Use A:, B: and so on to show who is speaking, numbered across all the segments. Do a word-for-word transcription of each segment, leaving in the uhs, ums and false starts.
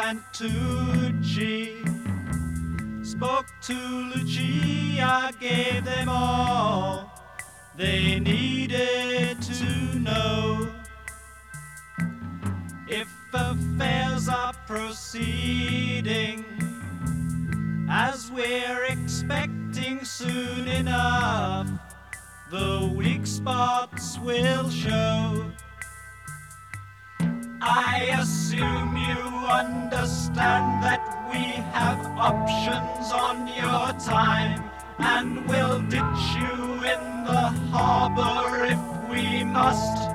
A: Santucci spoke to Lucia, gave them all they needed to know. If affairs are proceeding as we're expecting soon enough, the weak spots will show. I assume you understand that we have options on your time, and we'll ditch you in the harbor if we must.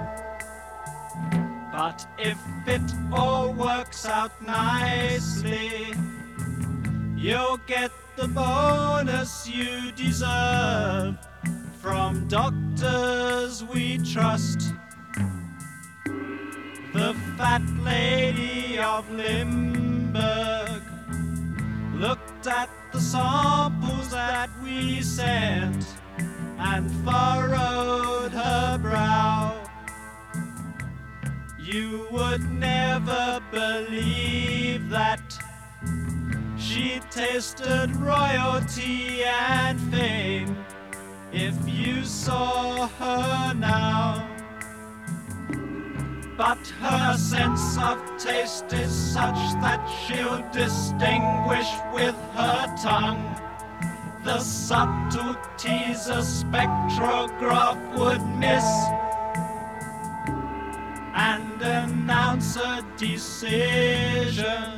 A: But if it all works out nicely, you'll get the bonus you deserve from doctors we trust. The fat lady of Limburg looked at the samples that we sent and furrowed her brow. You would never believe that she tasted royalty and fame if you saw her now. But her sense of taste is such that she'll distinguish with her tongue the subtleties a spectrograph would miss, and announce a decision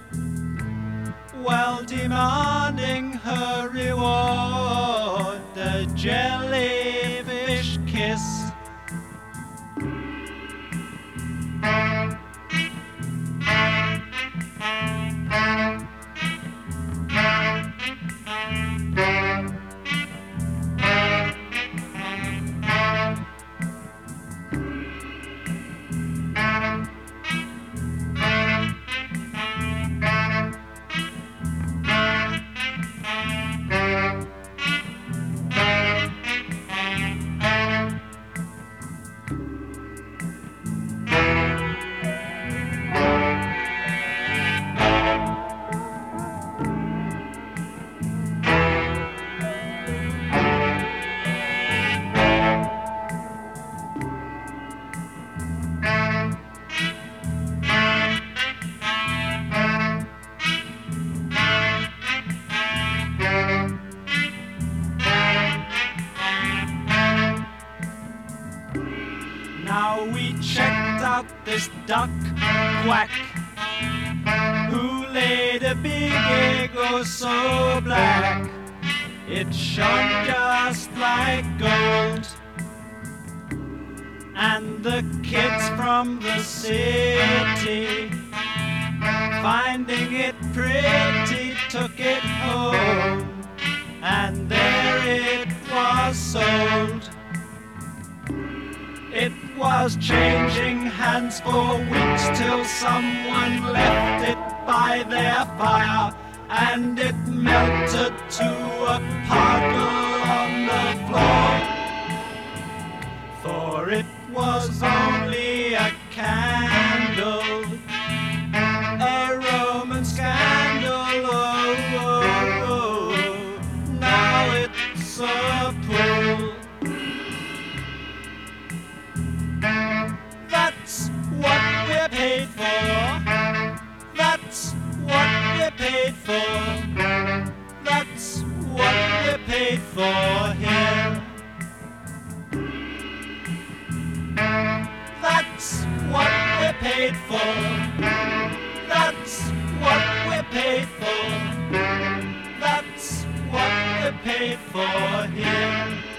A: while demanding her reward, a jellyfish kiss. Now we checked out this duck quack who laid a big egg oh so black it shone just like gold. And the kids from the city, finding it pretty, took it home, and there it was sold. It was changing hands for weeks till someone left it by their fire, and it melted to a puddle on the floor. For it was only a candle, a Roman scandal. Oh, oh, oh. Now it's a pool. That's what we're paid for. That's what we're paid for. That's what we're paid for here. That's what we're paid for. That's what we're paid for. That's what we're paid for here.